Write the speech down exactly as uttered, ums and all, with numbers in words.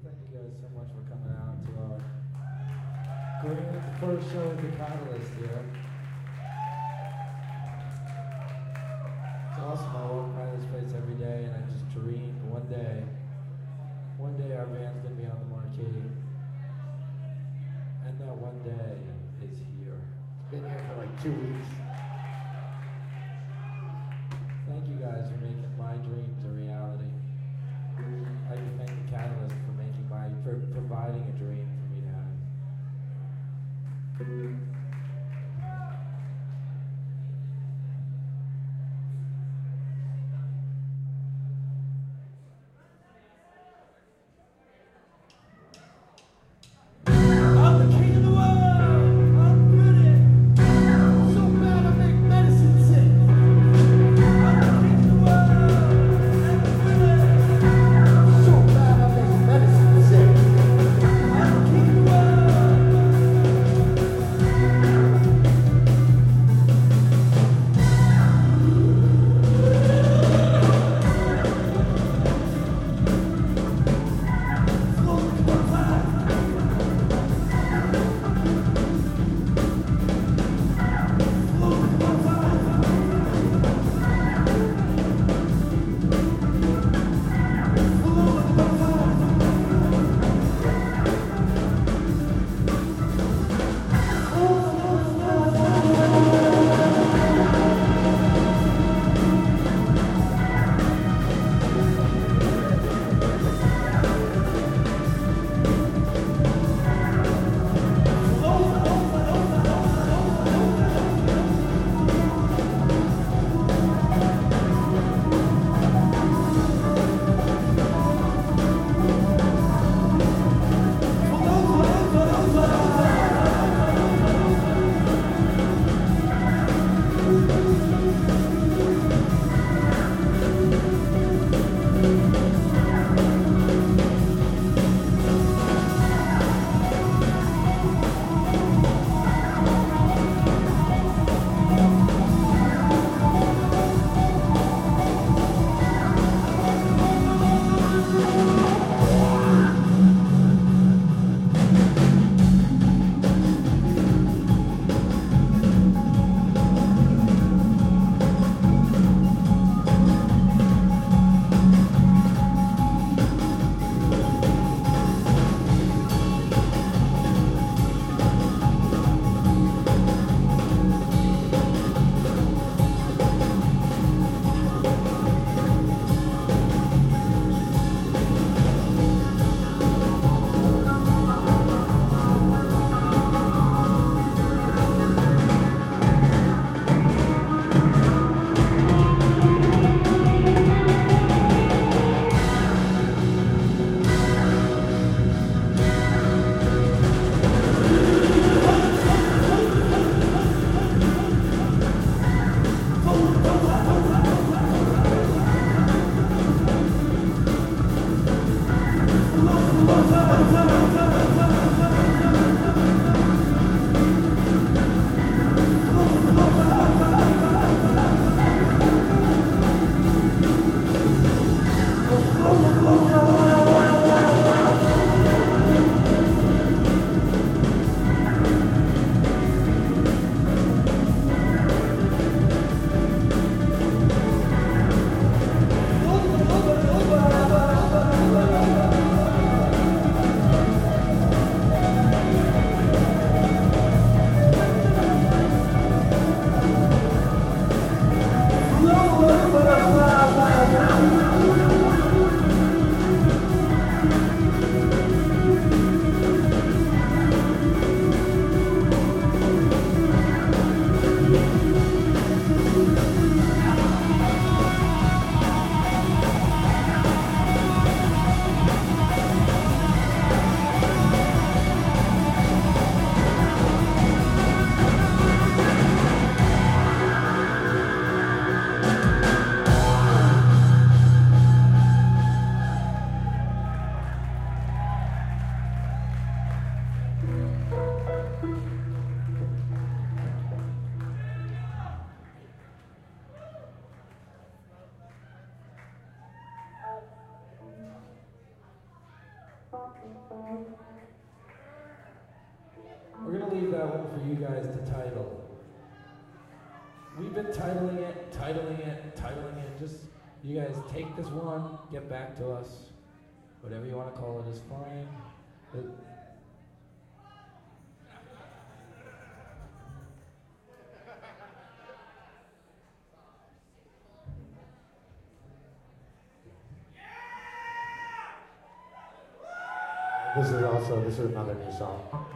thank you guys so much for coming out to our grand first show at the Catalyst here. It's awesome. I walk by this place every day and I just dream one day, one day our band's gonna be on the marquee. And that one day is here. It's been here for like two weeks. Thank you guys for making my dreams a reality. I'd like to thank the Catalyst for making my, for providing a dream for me to have. We're gonna leave that one for you guys to title. We've been titling it, titling it, titling it. Just, you guys take this one, get back to us. Whatever you want to call it is fine. It, This is also, this is another new song.